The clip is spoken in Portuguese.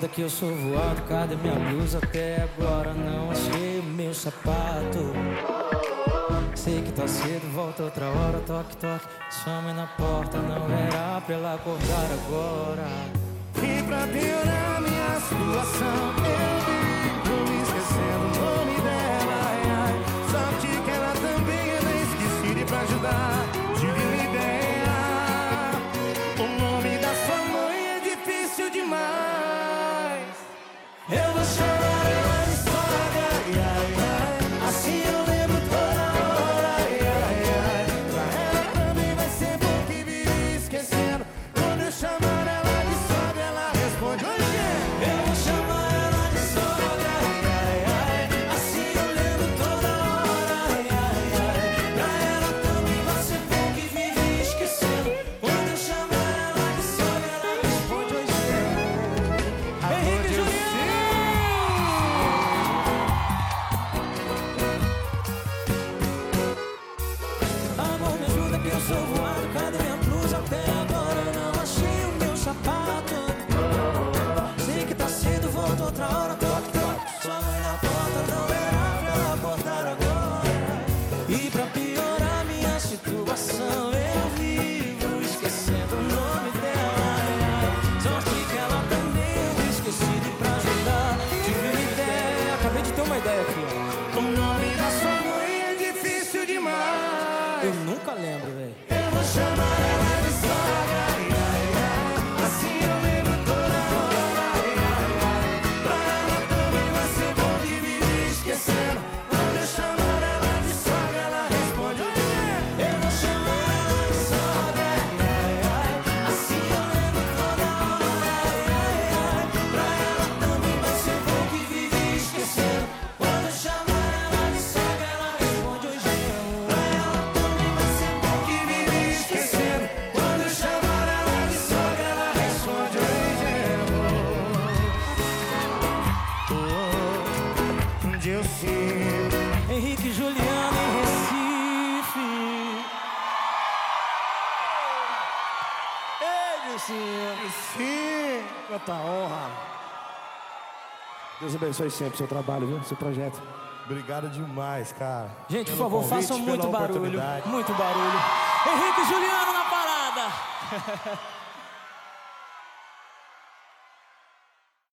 ajuda que eu sou voado. Cadê minha blusa? Até agora não achei o meu sapato. Sei que tá cedo, volta outra hora. Toque, toque, chama na porta. Não era pra ela acordar agora. E pra piorar minha situação, eu vivo me esquecendo o nome dela. Ai, ai. Sorte que ela também é bem esquecida. E pra ajudar, tive uma ideia. O nome da sua mãe é difícil demais. Eu vou chamar ela de sogra. Ai, ai, ai. Assim eu lembro toda hora. Ai, ai, ai. Pra ela também vai ser bom que vive esquecendo. Quando eu chamar ela de sogra, ela responde: oiê. Eu vou chamar ela de sogra. Ai, ai, ai. Assim eu lembro toda hora. Ai, ai, ai. Pra ela também vai ser bom que vive esquecendo. Quando eu chamar ela de sogra, ela responde: oiê. Henrique e Juliano! Amor, me ajuda que eu sou voado. Cadê minha blusa? Até agora não achei o meu sapato. Sei que tá cedo, volto outra hora. Toque, toque, sua mãe na porta. Não era pra ela acordar agora. E pra piorar minha situação, eu vivo esquecendo o nome dela. Sorte que ela também eu esqueci. E pra ajudar, tive uma ideia. Acabei de ter uma ideia aqui, ó. O nome da sua mãe é difícil demais. Eu nunca lembro, velho. Eu vou chamar ela de sogra. Ai, ai, ai. Assim eu lembro toda hora. Ai, ai, ai. Pra ela também vai ser bom que vive esquecendo. Quando eu chamar ela de sogra, ela responde: oiê. Eu vou chamar ela de sogra. Ai, ai, ai. Assim eu lembro toda hora. Ai, ai, ai. Pra ela também vai ser bom que vive esquecendo. Quando eu chamar ela de sogra, ela responde: hoje Pra ela também vai ser bom que vive esquecendo. Quando eu chamar ela de sogra, ela responde: oiê. Onde eu sinto. Henrique e Juliano em Recife. E sim, quanta honra. Deus abençoe sempre o seu trabalho, viu? Seu projeto. Obrigado demais, cara. Gente, por Pelo favor, convite, façam pela muito barulho. oportunidade. Muito barulho. Henrique e Juliano na parada.